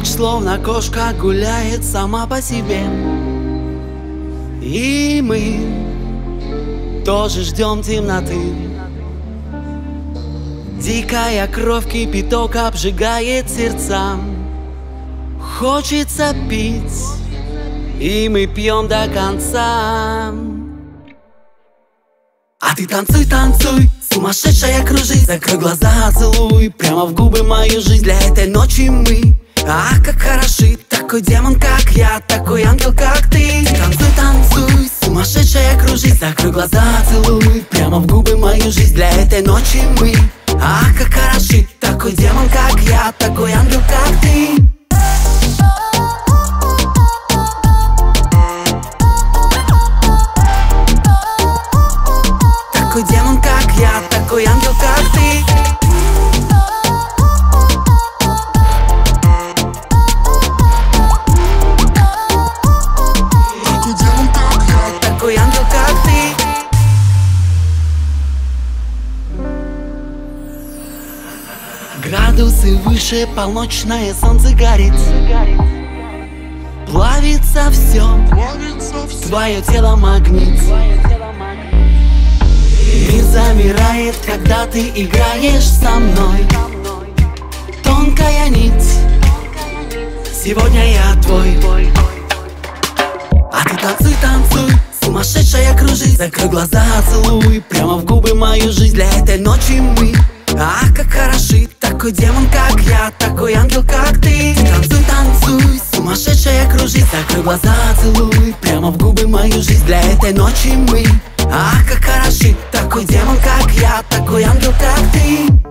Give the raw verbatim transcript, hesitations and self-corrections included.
Ночь словно кошка гуляет сама по себе, и мы тоже ждем темноты. Дикая кровь, кипяток обжигает сердца. Хочется пить, и мы пьем до конца. А ты танцуй, танцуй, сумасшедшая кружись. Закрой глаза, целуй прямо в губы мою жизнь. Для этой ночи мы, ах, как хороши. Такой демон, как я, такой ангел, как ты. Танцуй, танцуй, сумасшедшая кружись. Закрой глаза, целуй прямо в губы мою жизнь. Для этой ночи мы, ах, как хороши. Такой демон, как я, такой ангел, как ты. Такой демон, как я, такой ангел, как ты. Такой демон, как я, такой ангел, как ты. Градусы выше, полночное солнце горит. Плавится все, твое тело магнит. Мир замирает, когда ты играешь со мной. Тонкая нить, сегодня я твой. А ты танцуй, танцуй, сумасшедшая кружись. Закрой глаза, целуй прямо в губы мою жизнь. Для этой ночи мы, ах, как хороши. Такой демон, как я, такой ангел, как ты. Танцуй, танцуй, сумасшедшая кружись. Закрой глаза, целуй прямо в губы мою жизнь. Для этой ночи мы, ах, как хороши. Такой демон, как я, такой ангел, как ты.